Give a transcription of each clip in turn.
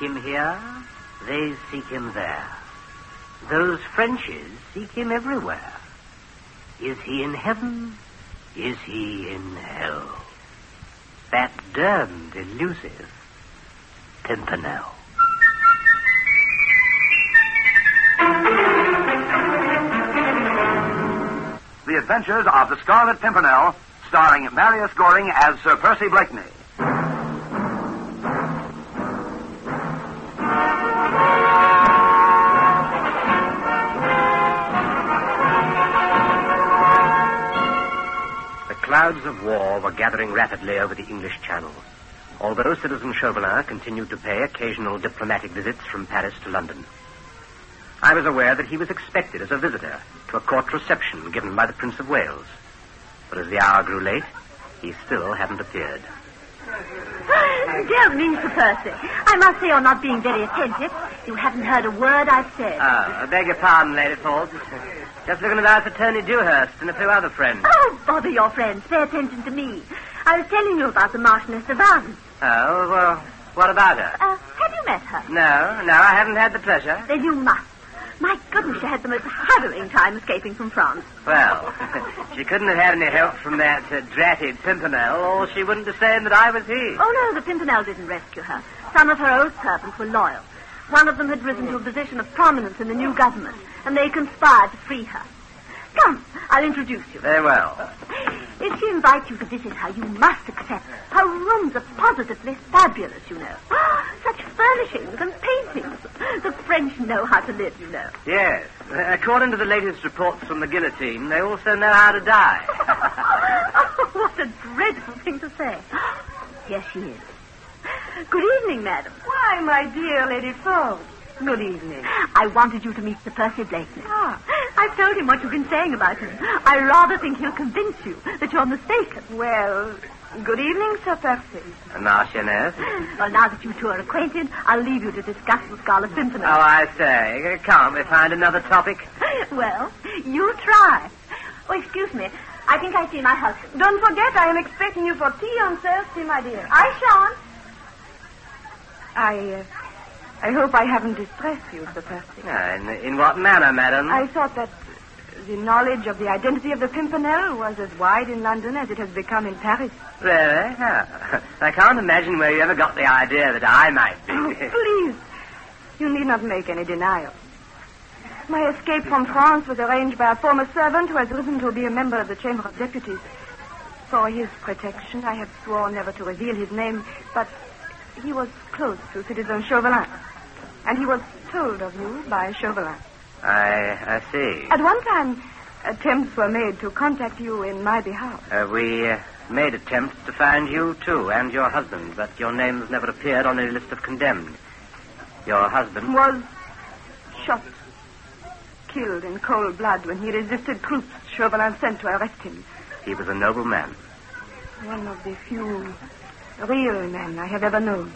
him here, they seek him there. Those Frenches seek him everywhere. Is he in heaven? Is he in hell? That damned elusive Pimpernel. The Adventures of the Scarlet Pimpernel, starring Marius Goring as Sir Percy Blakeney. The clouds of war were gathering rapidly over the English Channel, although Citizen Chauvelin continued to pay occasional diplomatic visits from Paris to London. I was aware that he was expected as a visitor to a court reception given by the Prince of Wales. But as the hour grew late, he still hadn't appeared. Dear me, Sir Percy. I must say you're not being very attentive. You haven't heard a word I've said. I beg your pardon, Lady Ford. Just looking about for Tony Dewhurst and a few other friends. Oh, bother your friends. Pay attention to me. I was telling you about the Marchioness de Vannes. Oh, well, what about her? Have you met her? No, I haven't had the pleasure. Then you must. My goodness, she had the most harrowing time escaping from France. Well, she couldn't have had any help from that dratted Pimpernel, or she wouldn't have said that I was he. Oh, no, the Pimpernel didn't rescue her. Some of her old servants were loyal. One of them had risen to a position of prominence in the new government, and they conspired to free her. Come, I'll introduce you. Very well. If she invites you to visit her, you must accept. Her rooms are positively fabulous, you know. Such furnishings and paintings. The French know how to live, you know. Yes. According to the latest reports from the guillotine, they also know how to die. Oh, what a dreadful thing to say. Here she is. Good evening, madam. Why, my dear Lady Ford. Good evening. I wanted you to meet Sir Percy Blakeney. I've told him what you've been saying about him. I rather think he'll convince you that you're mistaken. Well, good evening, Sir Percy. Marchioness. Well, now that you two are acquainted, I'll leave you to discuss the Scarlet Pimpernel. Oh, I say. Can't we find another topic? Well, you try. Oh, excuse me. I think I see my husband. Don't forget, I am expecting you for tea on Thursday, my dear. I shan't. I hope I haven't distressed you, Sir Percy. In what manner, madam? I thought that the knowledge of the identity of the Pimpernel was as wide in London as it has become in Paris. Really? I can't imagine where you ever got the idea that I might be. Oh, please. You need not make any denial. My escape from France was arranged by a former servant who has risen to be a member of the Chamber of Deputies. For his protection, I have sworn never to reveal his name, but he was close to Citizen Chauvelin. And he was told of you by Chauvelin. I see. At one time, attempts were made to contact you in my behalf. We made attempts to find you, too, and your husband, but your names never appeared on any list of condemned. Your husband was shot, killed in cold blood when he resisted troops Chauvelin sent to arrest him. He was a noble man. One of the few real men I have ever known.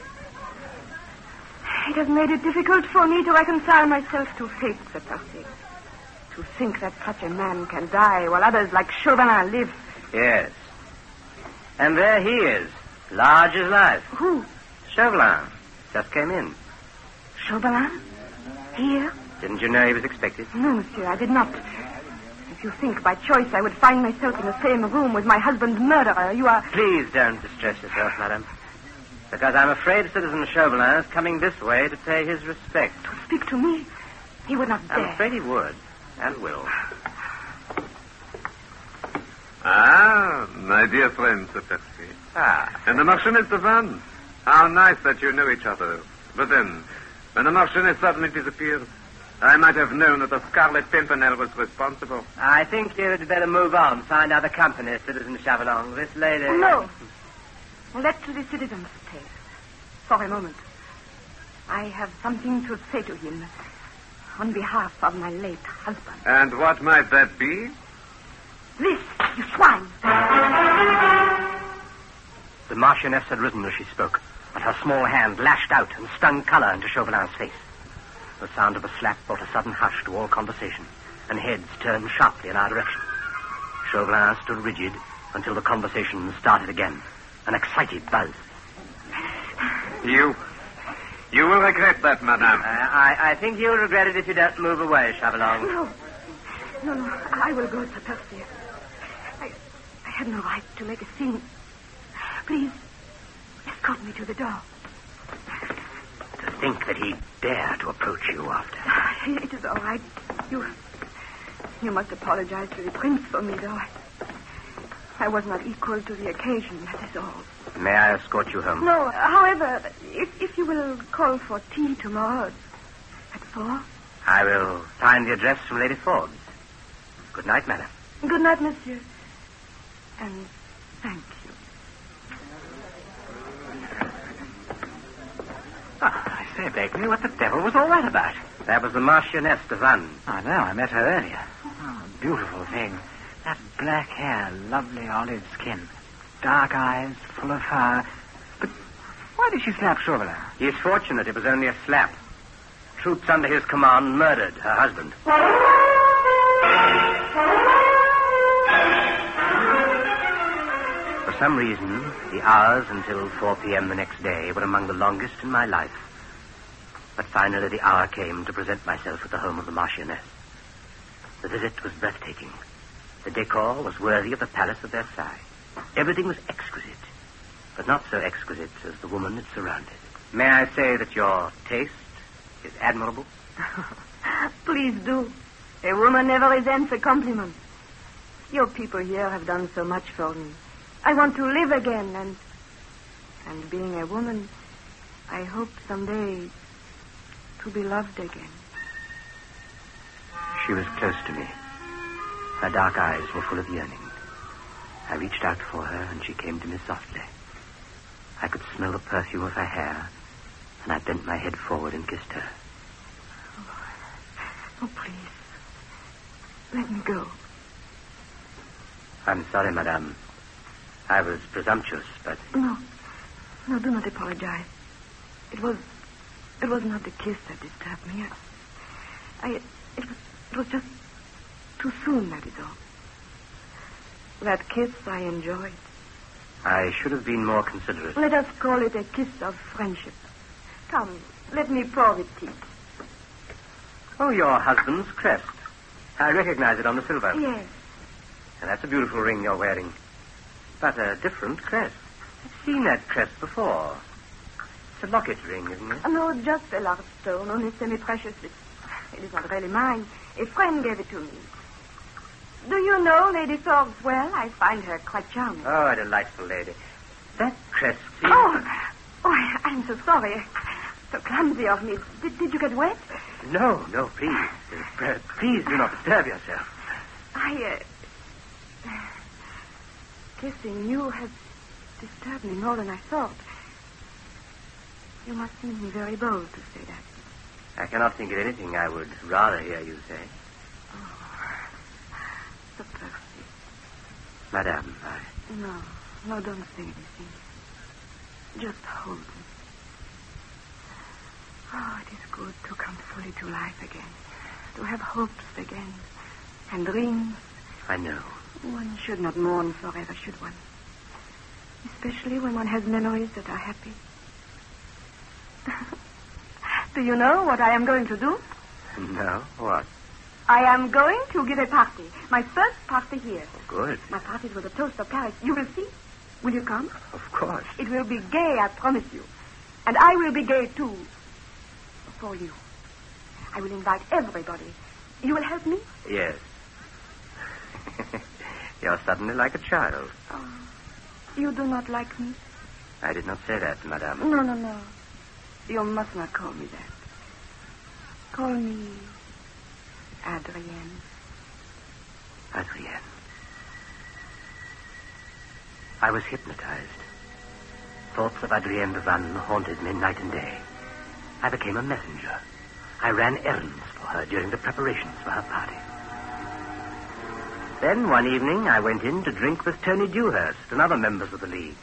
It has made it difficult for me to reconcile myself to fate, Sir Percy. To think that such a man can die while others like Chauvelin live. Yes. And there he is, large as life. Who? Chauvelin. Just came in. Chauvelin? Here? Didn't you know he was expected? No, monsieur, I did not. If you think by choice I would find myself in the same room with my husband's murderer, you are... Please don't distress yourself, madam. Because I'm afraid Citizen Chauvelin is coming this way to pay his respect. To speak to me? He would not dare. I'm afraid he would, and will. My dear friend, Sir Percy. And the Marchioness de Vannes. How nice that you know each other. But then, when the Marchioness suddenly disappeared, I might have known that the Scarlet Pimpernel was responsible. I think you'd better move on. Find other company, Citizen Chauvelin. This lady... No. Let the citizens stay. For a moment. I have something to say to him on behalf of my late husband. And what might that be? This, you swine! The Marchioness had risen as she spoke, but her small hand lashed out and stung colour into Chauvelin's face. The sound of a slap brought a sudden hush to all conversation, and heads turned sharply in our direction. Chauvelin stood rigid until the conversation started again. An excited buzz. You will regret that, madame. I think you'll regret it if you don't move away, Chauvelin. No. I will go, Sir Percy. I had no right to make a scene. Please, escort me to the door. To think that he'd dare to approach you after. It is all right. You must apologize to the prince for me, though. I was not equal to the occasion, that is all. May I escort you home? No, however, if you will call for tea tomorrow at 4. I will find the address from Lady Forbes. Good night, madam. Good night, monsieur. And thank you. I say, Blakeney, what the devil was all that about? That was the Marchioness de Vannes. I know, I met her earlier. Oh, beautiful thing. That black hair, lovely olive skin, dark eyes, full of fire. But why did she slap Chauvelin? He is fortunate it was only a slap. Troops under his command murdered her husband. For some reason, the hours until 4 p.m. the next day were among the longest in my life. But finally the hour came to present myself at the home of the Marchioness. The visit was breathtaking. The decor was worthy of the Palace of Versailles. Everything was exquisite, but not so exquisite as the woman it surrounded. May I say that your taste is admirable? Please do. A woman never resents a compliment. Your people here have done so much for me. I want to live again, and being a woman, I hope someday to be loved again. She was close to me. Her dark eyes were full of yearning. I reached out for her, and she came to me softly. I could smell the perfume of her hair, and I bent my head forward and kissed her. Oh, please. Let me go. I'm sorry, madame. I was presumptuous, but... No, do not apologize. It was not the kiss that disturbed me. It was just too soon, that is all. That kiss I enjoyed. I should have been more considerate. Let us call it a kiss of friendship. Come, let me pour the tea. Oh, your husband's crest. I recognize it on the silver. Yes. And that's a beautiful ring you're wearing. But a different crest. I've seen that crest before. It's a locket ring, isn't it? No, just a large stone, only semi-precious. It is not really mine. A friend gave it to me. Do you know Lady Forbes well? I find her quite charming. Oh, a delightful lady. That crest seems... Oh, I'm so sorry. So clumsy of me. Did you get wet? No, please. Please do not disturb yourself. Kissing you has disturbed me more than I thought. You must think me very bold to say that. I cannot think of anything I would rather hear you say. Oh, Sir Percy. Madame, No, don't say anything. Just hold me. Oh, it is good to come fully to life again. To have hopes again. And dreams. I know. One should not mourn forever, should one? Especially when one has memories that are happy. Do you know what I am going to do? No? What? I am going to give a party. My first party here. Oh, good. My party is with a toast of Paris. You will see. Will you come? Of course. It will be gay, I promise you. And I will be gay, too. For you. I will invite everybody. You will help me? Yes. You're suddenly like a child. Oh, you do not like me? I did not say that, madame. No. You must not call me that. Call me Adrienne. Adrienne. I was hypnotized. Thoughts of Adrienne de Vannes haunted me night and day. I became a messenger. I ran errands for her during the preparations for her party. Then, one evening, I went in to drink with Tony Dewhurst and other members of the League.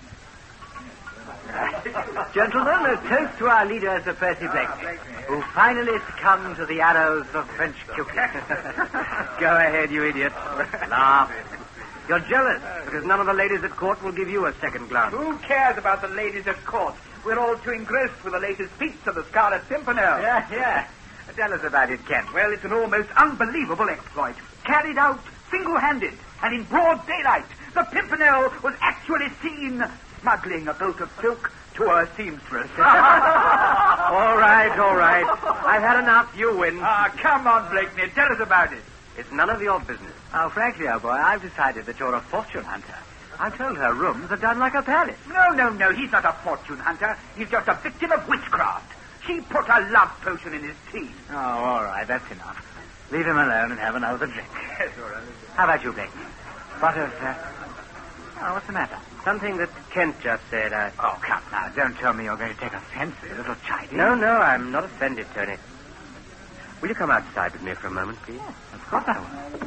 Gentlemen, a toast to our leader, Sir Percy Blakeney, who finally succumbed to the arrows of French Cupid. Go ahead, you idiot. Laugh. You're jealous because none of the ladies at court will give you a second glance. Who cares about the ladies at court? We're all too engrossed with the latest feats of the Scarlet Pimpernel. Yeah. Tell us about it, Kent. Well, it's an almost unbelievable exploit. Carried out single-handed and in broad daylight. The Pimpernel was actually seen smuggling a bolt of silk to a seamstress. All right. I've had enough. You win. Come on, Blakeney. Tell us about it. It's none of your business. Oh, frankly, old boy, I've decided that you're a fortune hunter. I'm told her rooms are done like a palace. No. He's not a fortune hunter. He's just a victim of witchcraft. She put a love potion in his tea. Oh, all right. That's enough. Leave him alone and have another drink. Yes, all right. How about you, Blakeney? What of... what's the matter? Something that Kent just said. Oh, come now. Don't tell me you're going to take offense at a little chiding. No, I'm not offended, Tony. Will you come outside with me for a moment, please? Of course I will.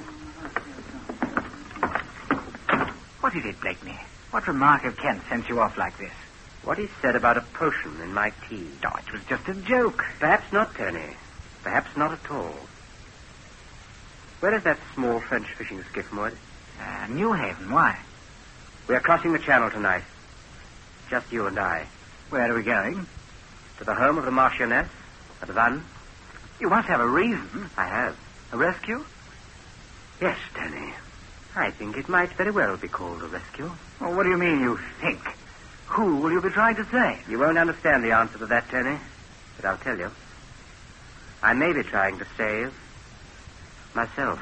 What is it, Blakeney? What remark of Kent sent you off like this? What he said about a potion in my tea. Oh, it was just a joke. Perhaps not, Tony. Perhaps not at all. Where is that small French fishing skiff moored? New Haven. Why? We are crossing the channel tonight. Just you and I. Where are we going? To the home of the Marchioness at Vannes. You must have a reason. I have. A rescue? Yes, Tony. I think it might very well be called a rescue. Well, what do you mean, you think? Who will you be trying to save? You won't understand the answer to that, Tony. But I'll tell you. I may be trying to save myself.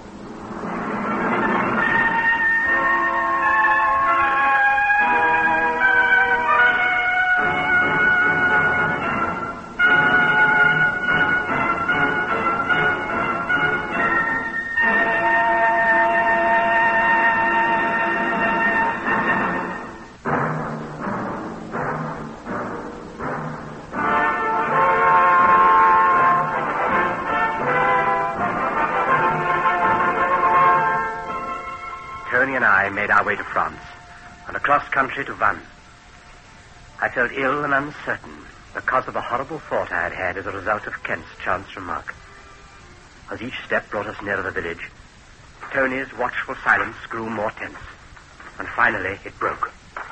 Tony and I made our way to France, and across country to Vannes. I felt ill and uncertain because of the horrible thought I had had as a result of Kent's chance remark. As each step brought us nearer the village, Tony's watchful silence grew more tense, and finally it broke.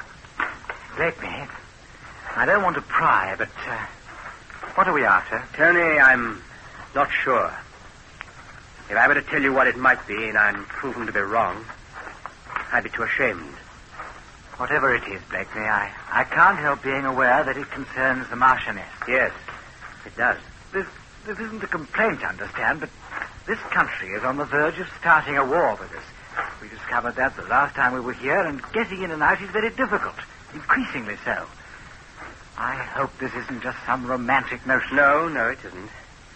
Blakeney, I don't want to pry, but what are we after? Tony, I'm not sure. If I were to tell you what it might be, and I'm proven to be wrong, I'd be too ashamed. Whatever it is, Blakeney, I can't help being aware that it concerns the Marchioness. Yes, it does. This isn't a complaint, understand, but this country is on the verge of starting a war with us. We discovered that the last time we were here, and getting in and out is very difficult, increasingly so. I hope this isn't just some romantic notion. No, it isn't.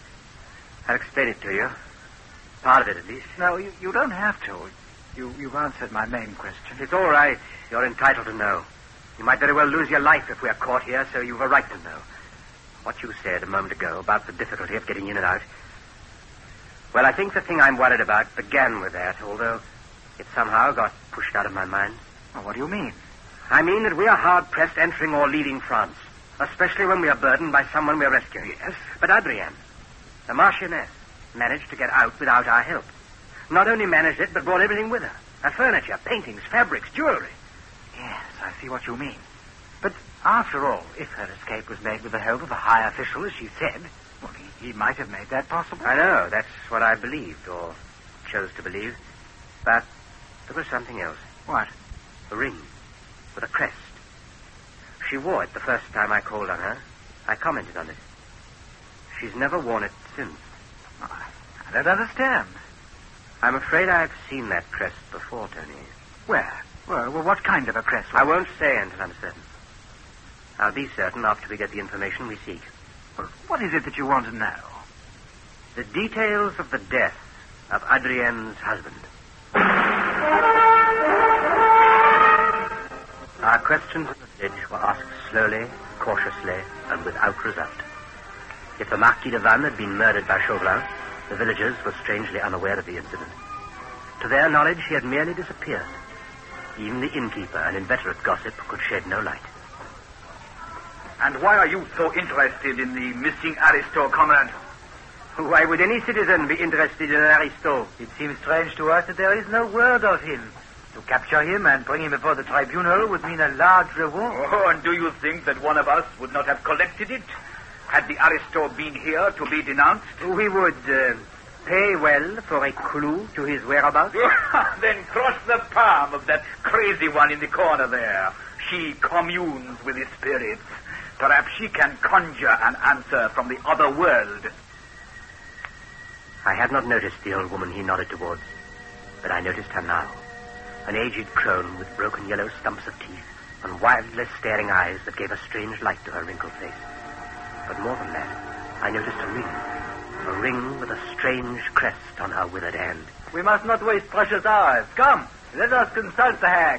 I'll explain it to you. Part of it, at least. No, you don't have to. You've answered my main question. It's all right. You're entitled to know. You might very well lose your life if we are caught here, so you've a right to know. What you said a moment ago about the difficulty of getting in and out. Well, I think the thing I'm worried about began with that, although it somehow got pushed out of my mind. Well, what do you mean? I mean that we are hard-pressed entering or leaving France, especially when we are burdened by someone we are rescuing. Yes? But Adrienne, the Marchioness, managed to get out without our help. Not only managed it, but brought everything with her. Her furniture, paintings, fabrics, jewelry. Yes, I see what you mean. But after all, if her escape was made with the help of a high official, as she said, well, he might have made that possible. I know. That's what I believed, or chose to believe. But there was something else. What? A ring with a crest. She wore it the first time I called on her. I commented on it. She's never worn it since. Oh, I don't understand. I'm afraid I've seen that crest before, Tony. Where? Well, what kind of a crest? I won't say until I'm certain. I'll be certain after we get the information we seek. Well, what is it that you want to know? The details of the death of Adrienne's husband. Our questions at the village were asked slowly, cautiously, and without result. If the Marquis de Vannes had been murdered by Chauvelin, the villagers were strangely unaware of the incident. To their knowledge, he had merely disappeared. Even the innkeeper, an inveterate gossip, could shed no light. And why are you so interested in the missing aristo, Comrade? Why would any citizen be interested in an aristo? It seems strange to us that there is no word of him. To capture him and bring him before the tribunal would mean a large reward. Oh, and do you think that one of us would not have collected it? Had the aristo been here to be denounced? We would pay well for a clue to his whereabouts. Then cross the palm of that crazy one in the corner there. She communes with the spirits. Perhaps she can conjure an answer from the other world. I had not noticed the old woman he nodded towards, but I noticed her now. An aged crone with broken yellow stumps of teeth and wildly staring eyes that gave a strange light to her wrinkled face. But more than that, I noticed a ring with a strange crest on her withered hand. We must not waste precious hours. Come, let us consult the hag.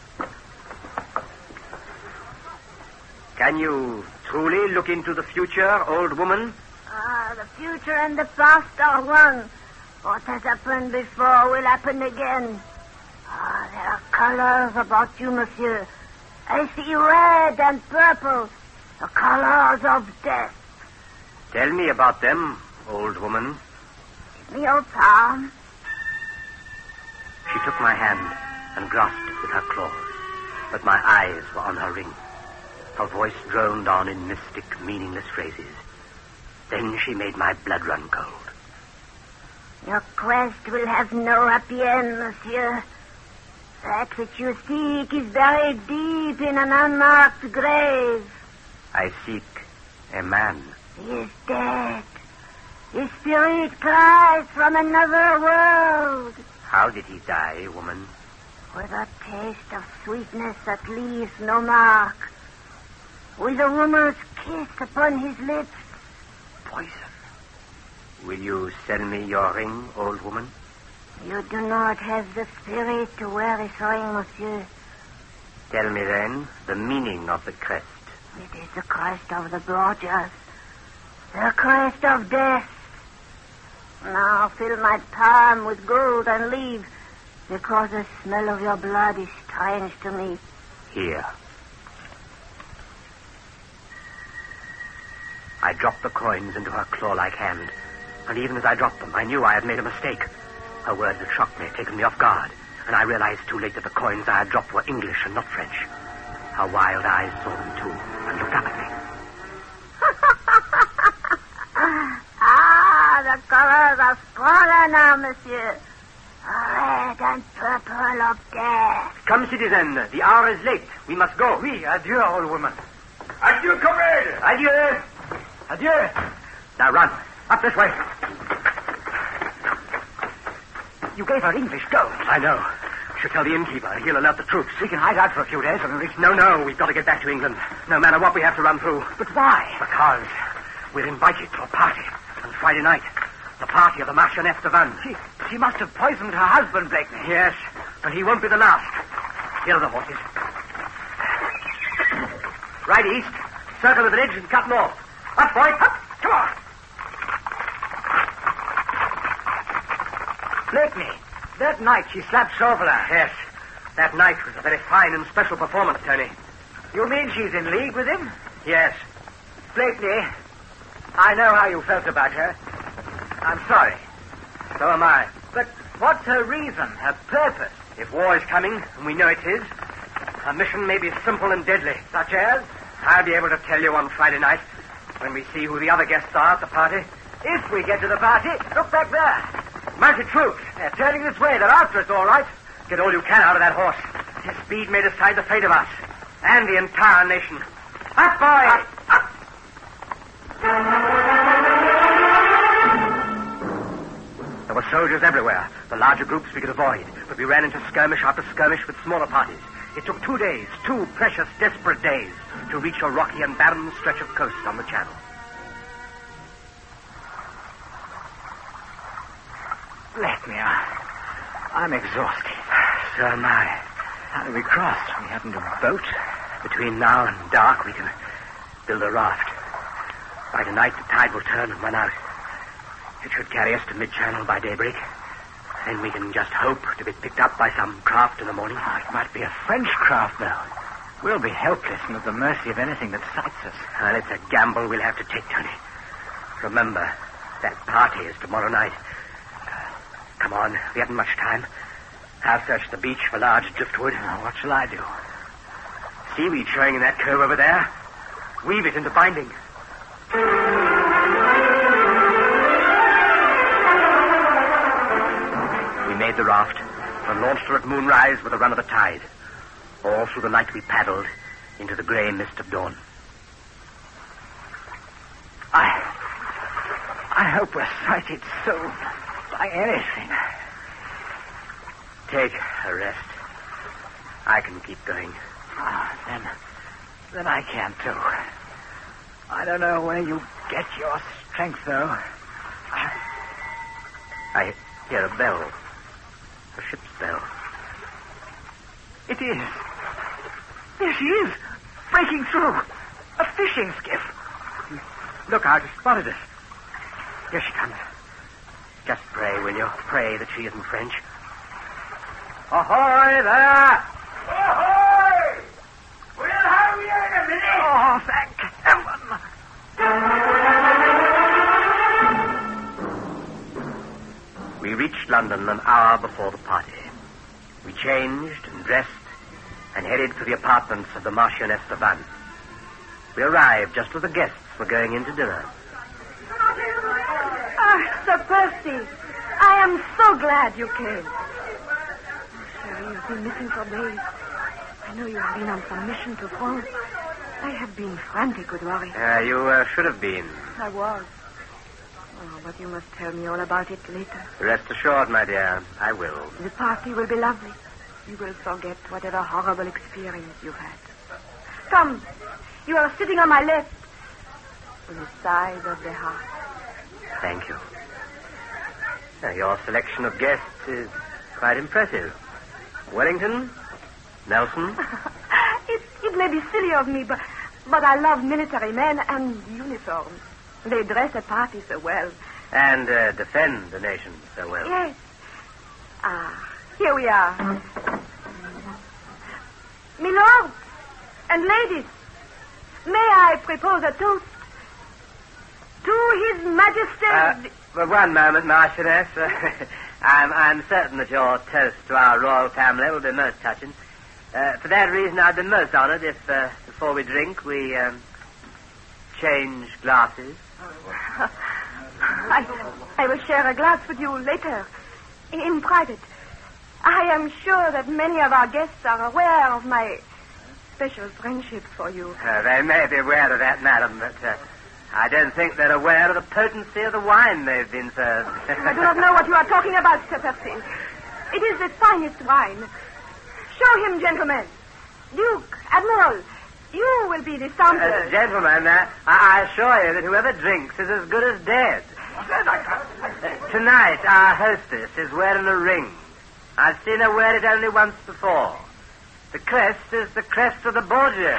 Can you truly look into the future, old woman? The future and the past are one. What has happened before will happen again. There are colors about you, monsieur. I see red and purple, the colors of death. Tell me about them, old woman. Give me your palm. She took my hand and grasped it with her claws, but my eyes were on her ring. Her voice droned on in mystic, meaningless phrases. Then she made my blood run cold. Your quest will have no happy end, monsieur. That which you seek is buried deep in an unmarked grave. I seek a man. He is dead. His spirit cries from another world. How did he die, woman? With a taste of sweetness that leaves no mark. With a woman's kiss upon his lips. Poison. Will you sell me your ring, old woman? You do not have the spirit to wear this ring, monsieur. Tell me, then, the meaning of the crest. It is the crest of the Borgias. The crest of death. Now fill my palm with gold and leave, because the smell of your blood is strange to me. Here. I dropped the coins into her claw-like hand, and even as I dropped them, I knew I had made a mistake. Her words had shocked me, taken me off guard, and I realized too late that the coins I had dropped were English and not French. Her wild eyes saw them, too, and looked up at me. The colors are stronger now, monsieur. Red and purple of death. Come, citizen, the hour is late. We must go. Oui, adieu, old woman. Adieu, comrade! Adieu. Adieu. Now run. Up this way. You gave her English gold. I know. We should tell the innkeeper. He'll alert the troops. We can hide out for a few days and reach... No. We've got to get back to England. No matter what we have to run through. But why? Because we're invited to a party on Friday night. The party of the Marchioness de Vannes. She must have poisoned her husband, Blakeney. Yes, and he won't be the last. Here are the horses. Right east, circle the village and cut north. Up, boy, up! Come on! Blakeney, that night she slapped Chauvelin. Yes, that night was a very fine and special performance, Tony. You mean she's in league with him? Yes. Blakeney, I know how you felt about her. I'm sorry. So am I. But what's her reason, her purpose? If war is coming, and we know it is, her mission may be simple and deadly. Such as? I'll be able to tell you on Friday night, when we see who the other guests are at the party. If we get to the party, look back there. Mounted troops. They're turning this way. They're after us, all right. Get all you can out of that horse. His speed may decide the fate of us, and the entire nation. Up, boy! Up. There were soldiers everywhere. The larger groups we could avoid, but we ran into skirmish after skirmish with smaller parties. It took 2 days, 2 precious, desperate days, to reach a rocky and barren stretch of coast on the Channel. Let me. I'm exhausted. So am I. How do we cross? We haven't a boat. Between now and dark, we can build a raft. By tonight, the tide will turn and run out. It should carry us to mid-channel by daybreak. Then we can just hope to be picked up by some craft in the morning. Oh, it might be a French craft, though. We'll be helpless and at the mercy of anything that sights us. And it's a gamble we'll have to take, Tony. Remember, that party is tomorrow night. Come on, we haven't much time. I'll search the beach for large driftwood. Now, what shall I do? Seaweed showing in that cove over there. Weave it into binding. We made the raft and launched her at moonrise with a run of the tide. All through the night we paddled into the grey mist of dawn. I hope we're sighted soon by anything. Take a rest. I can keep going. Then I can too. I don't know where you get your strength, though. I hear a bell. A ship's bell. It is. There she is, breaking through. A fishing skiff. Look out, she spotted us. Here she comes. Just pray, will you? Pray that she isn't French. Ahoy there! Ahoy! We'll have you in a minute! Oh, thank heaven! We reached London an hour before the party. We changed and dressed and headed for the apartments of the Marchioness de Vannes. We arrived just as the guests were going in to dinner. Sir Percy, I am so glad you came. Sherry, you've been missing for days. I know you have been on some mission to France. I have been frantic with worry. You should have been. I was. Oh, but you must tell me all about it later. Rest assured, my dear, I will. The party will be lovely. You will forget whatever horrible experience you've had. Come, you are sitting on my left, on the side of the heart. Thank you. Your selection of guests is quite impressive. Wellington, Nelson. It may be silly of me, but I love military men and uniforms. They dress a party so well. And defend the nation so well. Yes. Here we are. Milord and ladies, may I propose a toast to His Majesty... one moment, Marchioness. I'm certain that your toast to our royal family will be most touching. For that reason, I'd be most honored if, before we drink, we change glasses. I will share a glass with you later, in private. I am sure that many of our guests are aware of my special friendship for you. They may be aware of that, madam, but I don't think they're aware of the potency of the wine they've been served. I do not know what you are talking about, Sir Percy. It is the finest wine. Show him, gentlemen. Duke, Admiral, you will be the sampler. Gentlemen, I assure you that whoever drinks is as good as dead. Tonight, our hostess is wearing a ring. I've seen her wear it only once before. The crest is the crest of the Borgias.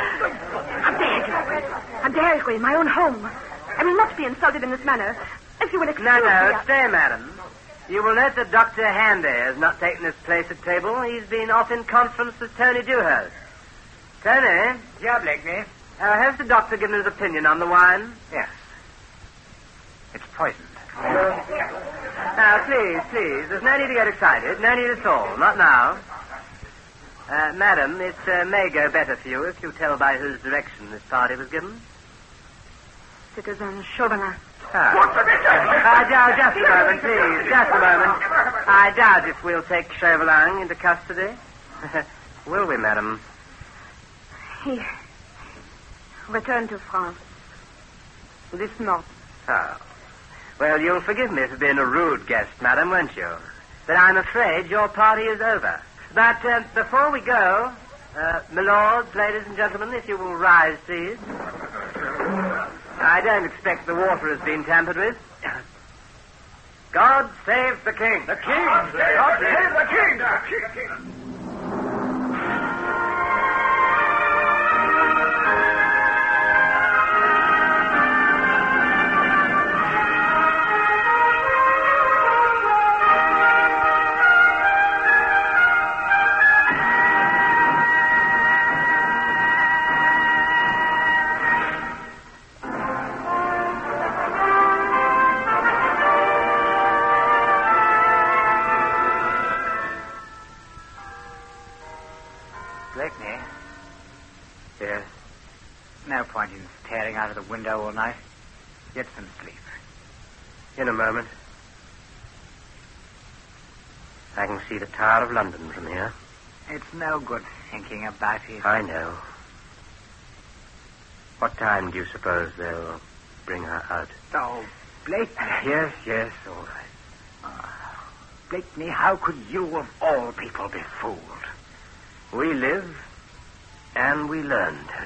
How dare you, in my own home. I will not be insulted in this manner. If you will excuse me... No, stay, madam. You will note that Dr. Handy has not taken his place at table. He's been off in conference with Tony Dewhurst. Tony? Yeah, Blakeney? Has the doctor given his opinion on the wine? Yes. It's poisoned. Now, please. There's no need to get excited. No need at all. Not now. Madam, it may go better for you if you tell by whose direction this party was given. Citizen Chauvelin. What's the matter? Just a moment, please. Just a moment. I doubt if we'll take Chauvelin into custody. Will we, madam? He returned to France this morning. Oh. Well, you'll forgive me for being a rude guest, madam, won't you? But I'm afraid your party is over. But before we go, my lords, ladies and gentlemen, if you will rise, please. I don't expect the water has been tampered with. God save the king. The king! God save the king! The king! point in staring out of the window all night. Get some sleep. In a moment. I can see the Tower of London from here. It's no good thinking about it. I know. What time do you suppose they'll bring her out? Oh, Blakeney. Yes, all right. Blakeney, how could you, of all people, be fooled? We live and we learned.